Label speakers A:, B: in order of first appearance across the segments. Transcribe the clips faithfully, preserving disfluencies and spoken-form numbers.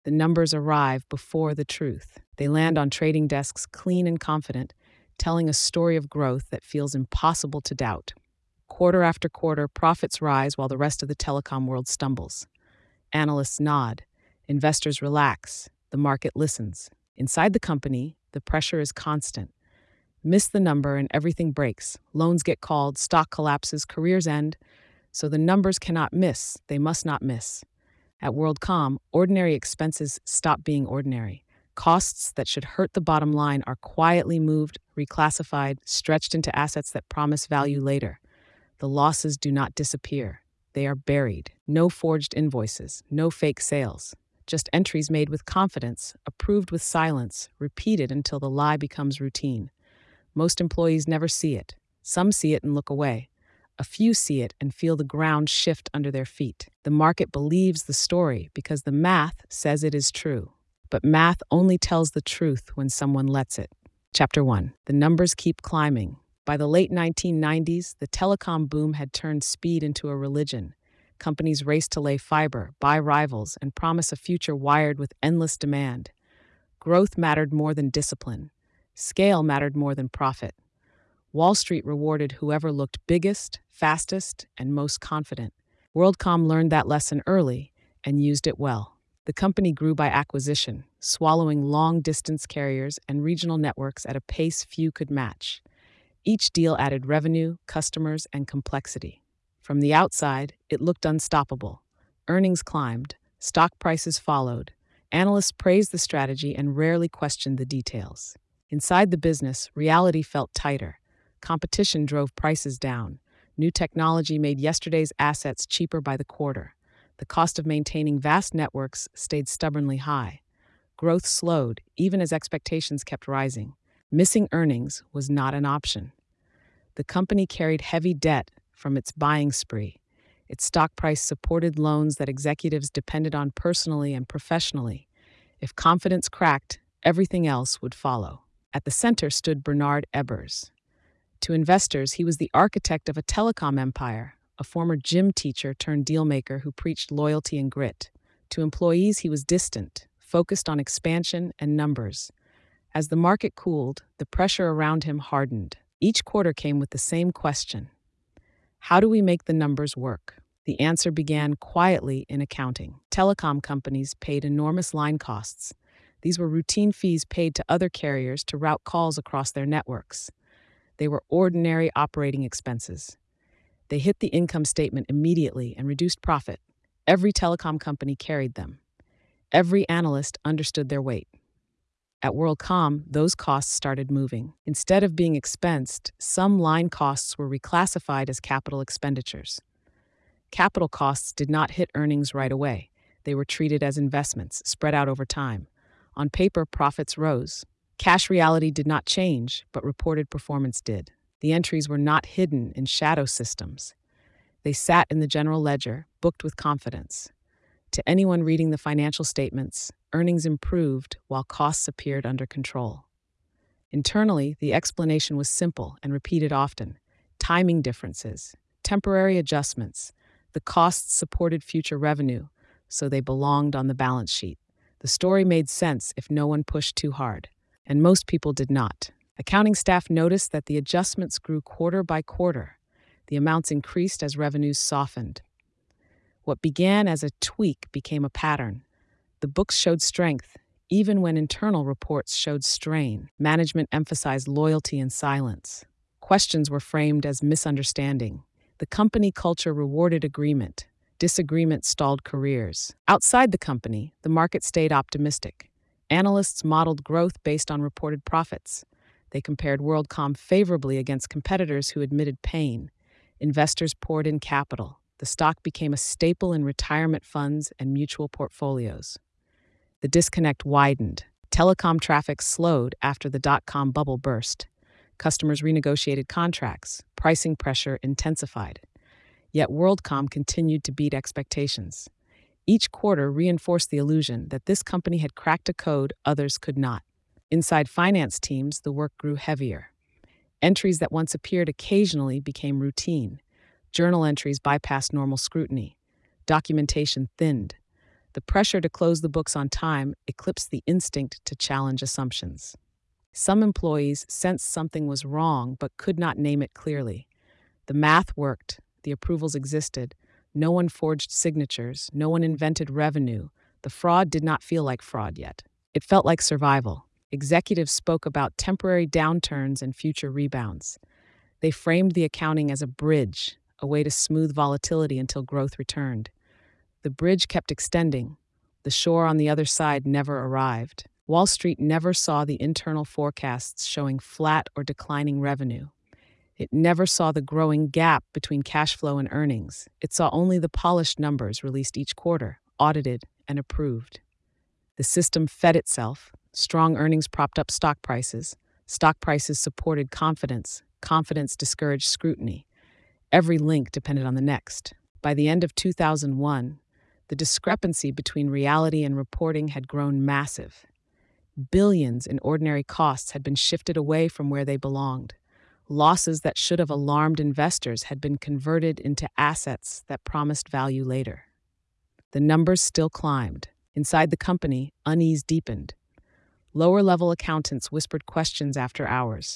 A: The numbers arrive before the truth. They land on trading desks clean and confident, telling a story of growth that feels impossible to doubt. Quarter after quarter, profits rise while the rest of the telecom world stumbles. Analysts nod. Investors relax. The market listens. Inside the company, the pressure is constant. Miss the number and everything breaks. Loans get called, stock collapses, careers end. So the numbers cannot miss. They must not miss. At WorldCom, ordinary expenses stop being ordinary. Costs that should hurt the bottom line are quietly moved, reclassified, stretched into assets that promise value later. The losses do not disappear. They are buried. No forged invoices, no fake sales. Just entries made with confidence, approved with silence, repeated until the lie becomes routine. Most employees never see it. Some see it and look away. A few see it and feel the ground shift under their feet. The market believes the story because the math says it is true. But math only tells the truth when someone lets it. Chapter one. The numbers keep climbing. By the late nineteen nineties, the telecom boom had turned speed into a religion. Companies raced to lay fiber, buy rivals, and promise a future wired with endless demand. Growth mattered more than discipline. Scale mattered more than profit. Wall Street rewarded whoever looked biggest, fastest, and most confident. WorldCom learned that lesson early and used it well. The company grew by acquisition, swallowing long-distance carriers and regional networks at a pace few could match. Each deal added revenue, customers, and complexity. From the outside, it looked unstoppable. Earnings climbed, stock prices followed. Analysts praised the strategy and rarely questioned the details. Inside the business, reality felt tighter. Competition drove prices down. New technology made yesterday's assets cheaper by the quarter. The cost of maintaining vast networks stayed stubbornly high. Growth slowed, even as expectations kept rising. Missing earnings was not an option. The company carried heavy debt from its buying spree. Its stock price supported loans that executives depended on personally and professionally. If confidence cracked, everything else would follow. At the center stood Bernard Ebbers. To investors, he was the architect of a telecom empire, a former gym teacher turned dealmaker who preached loyalty and grit. To employees, he was distant, focused on expansion and numbers. As the market cooled, the pressure around him hardened. Each quarter came with the same question. How do we make the numbers work? The answer began quietly in accounting. Telecom companies paid enormous line costs. These were routine fees paid to other carriers to route calls across their networks. They were ordinary operating expenses. They hit the income statement immediately and reduced profit. Every telecom company carried them. Every analyst understood their weight. At WorldCom, those costs started moving. Instead of being expensed, some line costs were reclassified as capital expenditures. Capital costs did not hit earnings right away. They were treated as investments, spread out over time. On paper, profits rose. Cash reality did not change, but reported performance did. The entries were not hidden in shadow systems. They sat in the general ledger, booked with confidence. To anyone reading the financial statements, earnings improved while costs appeared under control. Internally, the explanation was simple and repeated often. Timing differences, temporary adjustments. The costs supported future revenue, so they belonged on the balance sheet. The story made sense if no one pushed too hard. And most people did not. Accounting staff noticed that the adjustments grew quarter by quarter. The amounts increased as revenues softened. What began as a tweak became a pattern. The books showed strength, even when internal reports showed strain. Management emphasized loyalty and silence. Questions were framed as misunderstanding. The company culture rewarded agreement. Disagreement stalled careers. Outside the company, the market stayed optimistic. Analysts modeled growth based on reported profits. They compared WorldCom favorably against competitors who admitted pain. Investors poured in capital. The stock became a staple in retirement funds and mutual portfolios. The disconnect widened. Telecom traffic slowed after the dot-com bubble burst. Customers renegotiated contracts. Pricing pressure intensified. Yet WorldCom continued to beat expectations. Each quarter reinforced the illusion that this company had cracked a code others could not. Inside finance teams, the work grew heavier. Entries that once appeared occasionally became routine. Journal entries bypassed normal scrutiny. Documentation thinned. The pressure to close the books on time eclipsed the instinct to challenge assumptions. Some employees sensed something was wrong but could not name it clearly. The math worked, the approvals existed, no one forged signatures, no one invented revenue. The fraud did not feel like fraud yet. It felt like survival. Executives spoke about temporary downturns and future rebounds. They framed the accounting as a bridge, a way to smooth volatility until growth returned. The bridge kept extending. The shore on the other side never arrived. Wall Street never saw the internal forecasts showing flat or declining revenue. It never saw the growing gap between cash flow and earnings. It saw only the polished numbers released each quarter, audited and approved. The system fed itself. Strong earnings propped up stock prices. Stock prices supported confidence. Confidence discouraged scrutiny. Every link depended on the next. By the end of two thousand one, the discrepancy between reality and reporting had grown massive. Billions in ordinary costs had been shifted away from where they belonged. Losses that should have alarmed investors had been converted into assets that promised value later. The numbers still climbed. Inside the company, unease deepened. Lower-level accountants whispered questions after hours.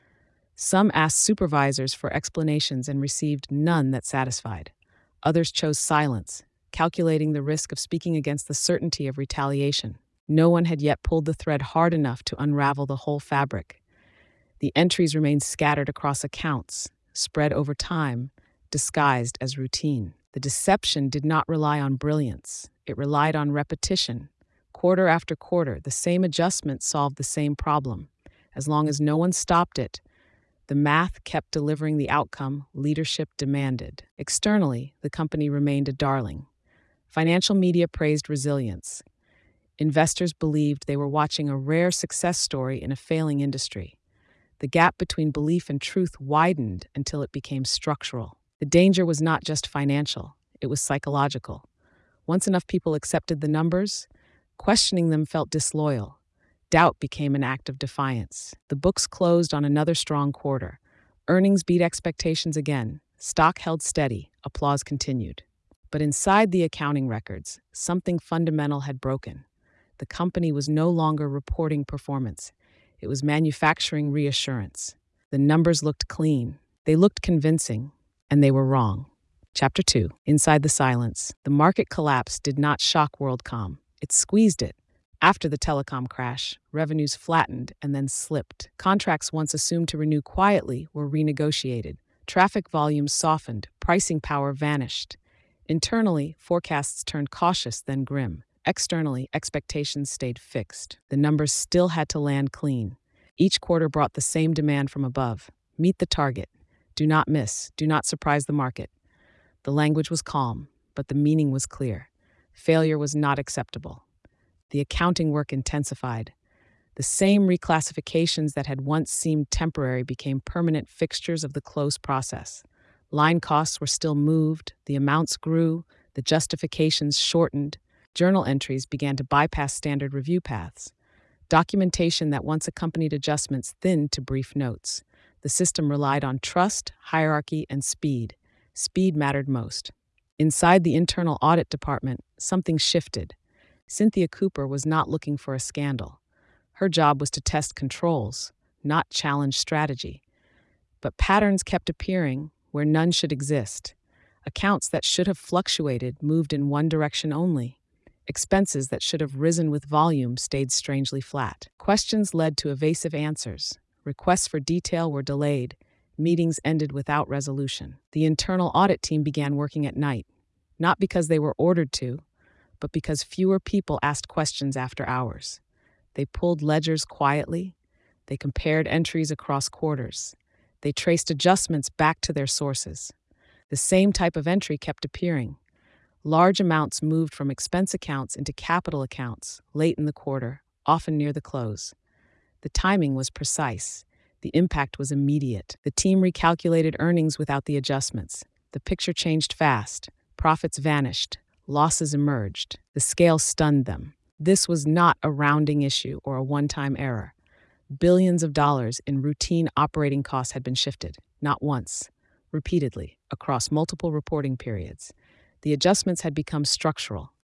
A: Some asked supervisors for explanations and received none that satisfied. Others chose silence, calculating the risk of speaking against the certainty of retaliation. No one had yet pulled the thread hard enough to unravel the whole fabric. The entries remained scattered across accounts, spread over time, disguised as routine. The deception did not rely on brilliance. It relied on repetition. Quarter after quarter, the same adjustment solved the same problem. As long as no one stopped it, the math kept delivering the outcome leadership demanded. Externally, the company remained a darling. Financial media praised resilience. Investors believed they were watching a rare success story in a failing industry. The gap between belief and truth widened until it became structural. The danger was not just financial, it was psychological. Once enough people accepted the numbers, questioning them felt disloyal. Doubt became an act of defiance. The books closed on another strong quarter. Earnings beat expectations again. Stock held steady. Applause continued. But inside the accounting records, something fundamental had broken. The company was no longer reporting performance. It was manufacturing reassurance. The numbers looked clean. They looked convincing. And they were wrong. Chapter two. Inside the silence. The market collapse did not shock WorldCom. It squeezed it. After the telecom crash, revenues flattened and then slipped. Contracts once assumed to renew quietly were renegotiated. Traffic volumes softened. Pricing power vanished. Internally, forecasts turned cautious, then grim. Externally, expectations stayed fixed. The numbers still had to land clean. Each quarter brought the same demand from above. Meet the target. Do not miss. Do not surprise the market. The language was calm, but the meaning was clear. Failure was not acceptable. The accounting work intensified. The same reclassifications that had once seemed temporary became permanent fixtures of the close process. Line costs were still moved, the amounts grew, the justifications shortened. Journal entries began to bypass standard review paths. Documentation that once accompanied adjustments thinned to brief notes. The system relied on trust, hierarchy, and speed. Speed mattered most. Inside the internal audit department, something shifted. Cynthia Cooper was not looking for a scandal. Her job was to test controls, not challenge strategy. But patterns kept appearing where none should exist. Accounts that should have fluctuated moved in one direction only. Expenses that should have risen with volume stayed strangely flat. Questions led to evasive answers. Requests for detail were delayed. Meetings ended without resolution. The internal audit team began working at night, not because they were ordered to, but because fewer people asked questions after hours. They pulled ledgers quietly. They compared entries across quarters. They traced adjustments back to their sources. The same type of entry kept appearing. Large amounts moved from expense accounts into capital accounts late in the quarter, often near the close. The timing was precise. The impact was immediate. The team recalculated earnings without the adjustments. The picture changed fast. Profits vanished. Losses emerged. The scale stunned them. This was not a rounding issue or a one-time error. Billions of dollars in routine operating costs had been shifted, not once, repeatedly, across multiple reporting periods. The adjustments had become structural.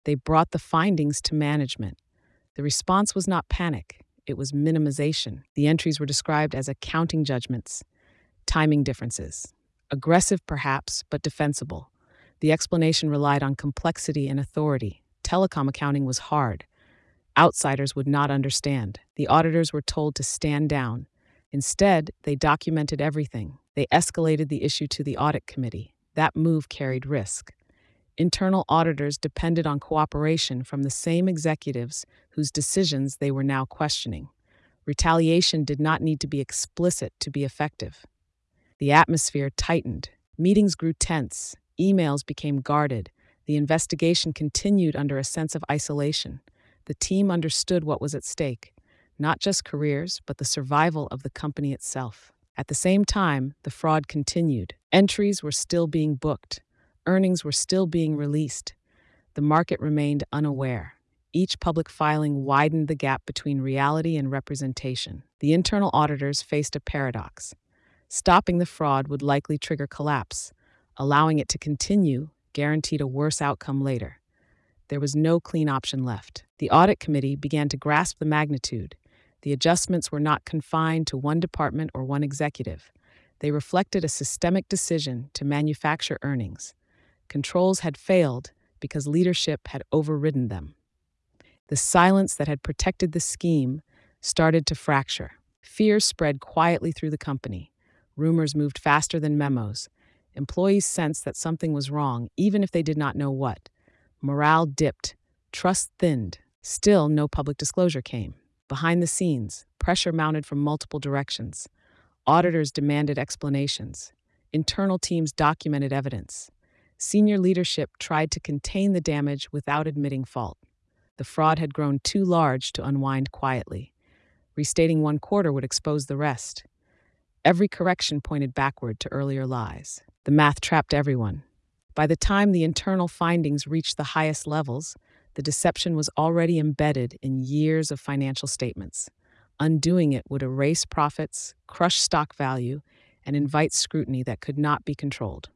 A: They brought the findings to management. The response was not panic, it was minimization. The entries were described as accounting judgments, timing differences. Aggressive, perhaps, but defensible. The explanation relied on complexity and authority. Telecom accounting was hard. Outsiders would not understand. The auditors were told to stand down. Instead, they documented everything. They escalated the issue to the audit committee. That move carried risk. Internal auditors depended on cooperation from the same executives whose decisions they were now questioning. Retaliation did not need to be explicit to be effective. The atmosphere tightened. Meetings grew tense. Emails became guarded. The investigation continued under a sense of isolation. The team understood what was at stake, not just careers, but the survival of the company itself. At the same time, the fraud continued. Entries were still being booked. Earnings were still being released. The market remained unaware. Each public filing widened the gap between reality and representation. The internal auditors faced a paradox. Stopping the fraud would likely trigger collapse. Allowing it to continue guaranteed a worse outcome later. There was no clean option left. The audit committee began to grasp the magnitude. The adjustments were not confined to one department or one executive. They reflected a systemic decision to manufacture earnings. Controls had failed because leadership had overridden them. The silence that had protected the scheme started to fracture. Fear spread quietly through the company. Rumors moved faster than memos. Employees sensed that something was wrong, even if they did not know what. Morale dipped. Trust thinned. Still, no public disclosure came. Behind the scenes, pressure mounted from multiple directions. Auditors demanded explanations. Internal teams documented evidence. Senior leadership tried to contain the damage without admitting fault. The fraud had grown too large to unwind quietly. Restating one quarter would expose the rest. Every correction pointed backward to earlier lies. The math trapped everyone. By the time the internal findings reached the highest levels, the deception was already embedded in years of financial statements. Undoing it would erase profits, crush stock value, and invite scrutiny that could not be controlled.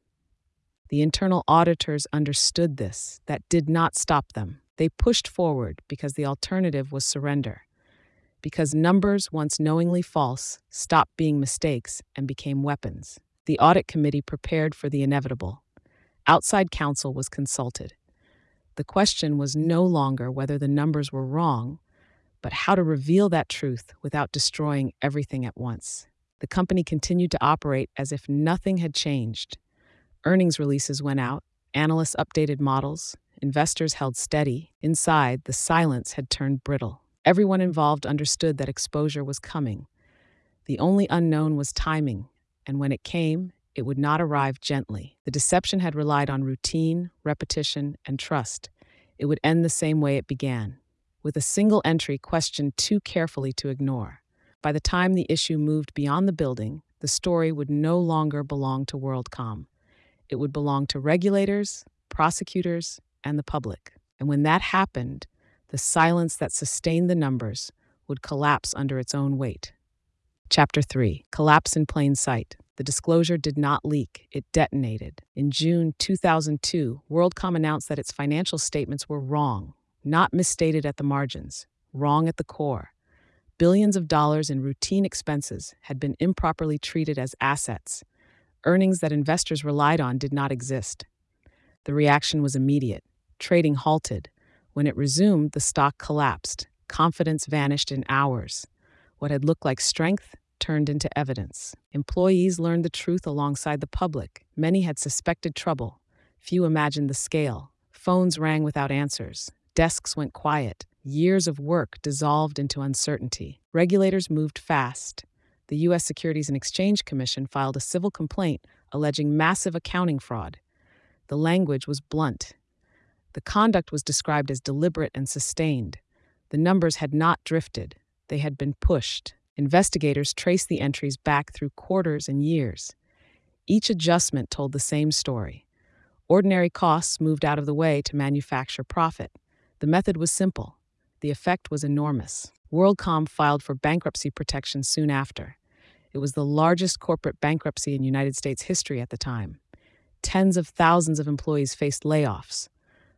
A: The internal auditors understood this. That did not stop them. They pushed forward because the alternative was surrender. Because numbers, once knowingly false, stopped being mistakes and became weapons. The audit committee prepared for the inevitable. Outside counsel was consulted. The question was no longer whether the numbers were wrong, but how to reveal that truth without destroying everything at once. The company continued to operate as if nothing had changed. Earnings releases went out, analysts updated models, investors held steady. Inside, the silence had turned brittle. Everyone involved understood that exposure was coming. The only unknown was timing, and when it came, it would not arrive gently. The deception had relied on routine, repetition, and trust. It would end the same way it began, with a single entry questioned too carefully to ignore. By the time the issue moved beyond the building, the story would no longer belong to WorldCom. It would belong to regulators, prosecutors, and the public. And when that happened, the silence that sustained the numbers would collapse under its own weight. Chapter three. Collapse in plain sight. The disclosure did not leak, it detonated. In June two thousand two, WorldCom announced that its financial statements were wrong, not misstated at the margins, wrong at the core. Billions of dollars in routine expenses had been improperly treated as assets. Earnings that investors relied on did not exist. The reaction was immediate. Trading halted. When it resumed, the stock collapsed. Confidence vanished in hours. What had looked like strength turned into evidence. Employees learned the truth alongside the public. Many had suspected trouble. Few imagined the scale. Phones rang without answers. Desks went quiet. Years of work dissolved into uncertainty. Regulators moved fast. The U S Securities and Exchange Commission filed a civil complaint alleging massive accounting fraud. The language was blunt. The conduct was described as deliberate and sustained. The numbers had not drifted. They had been pushed. Investigators traced the entries back through quarters and years. Each adjustment told the same story. Ordinary costs moved out of the way to manufacture profit. The method was simple. The effect was enormous. WorldCom filed for bankruptcy protection soon after. It was the largest corporate bankruptcy in United States history at the time. Tens of thousands of employees faced layoffs.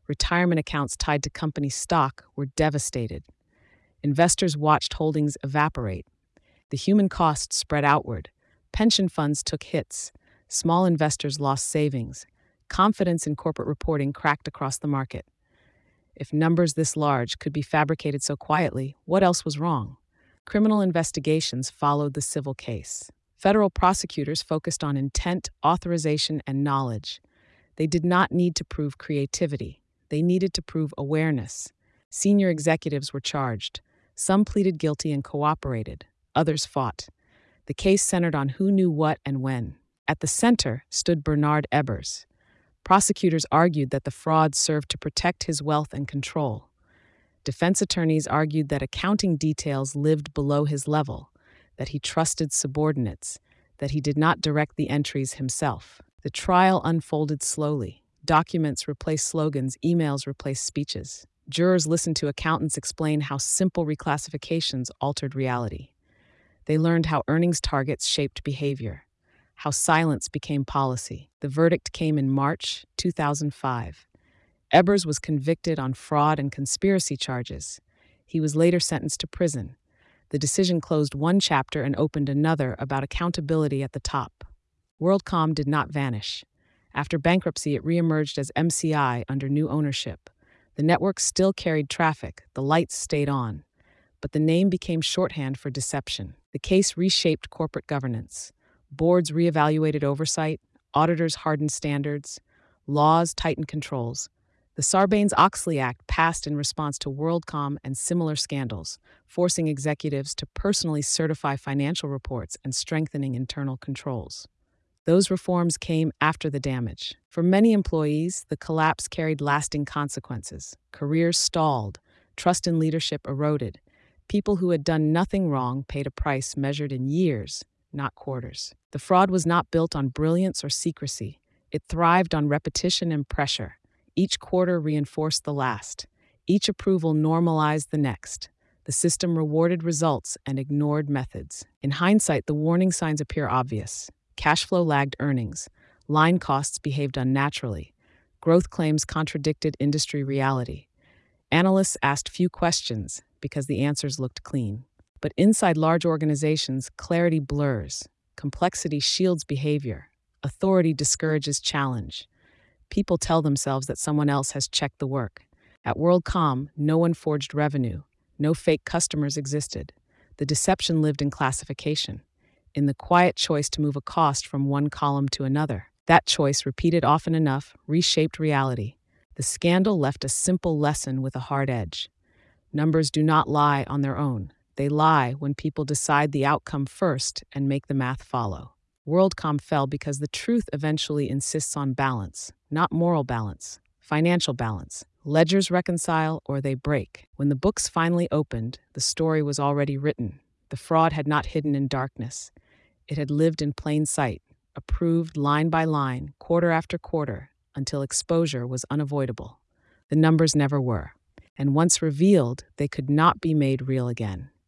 A: Retirement accounts tied to company stock were devastated. Investors watched holdings evaporate. The human cost spread outward. Pension funds took hits. Small investors lost savings. Confidence in corporate reporting cracked across the market. If numbers this large could be fabricated so quietly, what else was wrong? Criminal investigations followed the civil case. Federal prosecutors focused on intent, authorization, and knowledge. They did not need to prove creativity. They needed to prove awareness. Senior executives were charged. Some pleaded guilty and cooperated. Others fought. The case centered on who knew what and when. At the center stood Bernard Ebbers. Prosecutors argued that the fraud served to protect his wealth and control. Defense attorneys argued that accounting details lived below his level, that he trusted subordinates, that he did not direct the entries himself. The trial unfolded slowly. Documents replaced slogans, emails replaced speeches. Jurors listened to accountants explain how simple reclassifications altered reality. They learned how earnings targets shaped behavior, how silence became policy. The verdict came in March two thousand five. Ebbers was convicted on fraud and conspiracy charges. He was later sentenced to prison. The decision closed one chapter and opened another about accountability at the top. WorldCom did not vanish. After bankruptcy, it reemerged as M C I under new ownership. The network still carried traffic, the lights stayed on, but the name became shorthand for deception. The case reshaped corporate governance. Boards reevaluated oversight, auditors hardened standards, laws tightened controls. The Sarbanes-Oxley Act passed in response to WorldCom and similar scandals, forcing executives to personally certify financial reports and strengthening internal controls. Those reforms came after the damage. For many employees, the collapse carried lasting consequences. Careers stalled, trust in leadership eroded. People who had done nothing wrong paid a price measured in years, not quarters. The fraud was not built on brilliance or secrecy. It thrived on repetition and pressure. Each quarter reinforced the last. Each approval normalized the next. The system rewarded results and ignored methods. In hindsight, the warning signs appear obvious. Cash flow lagged earnings. Line costs behaved unnaturally. Growth claims contradicted industry reality. Analysts asked few questions because the answers looked clean. But inside large organizations, clarity blurs. Complexity shields behavior. Authority discourages challenge. People tell themselves that someone else has checked the work. At WorldCom, no one forged revenue. No fake customers existed. The deception lived in classification, in the quiet choice to move a cost from one column to another. That choice, repeated often enough, reshaped reality. The scandal left a simple lesson with a hard edge. Numbers do not lie on their own. They lie when people decide the outcome first and make the math follow. WorldCom fell because the truth eventually insists on balance, not moral balance, financial balance. Ledgers reconcile or they break. When the books finally opened, the story was already written. The fraud had not hidden in darkness. It had lived in plain sight, approved line by line, quarter after quarter, until exposure was unavoidable. The numbers never were, and once revealed, they could not be made real again.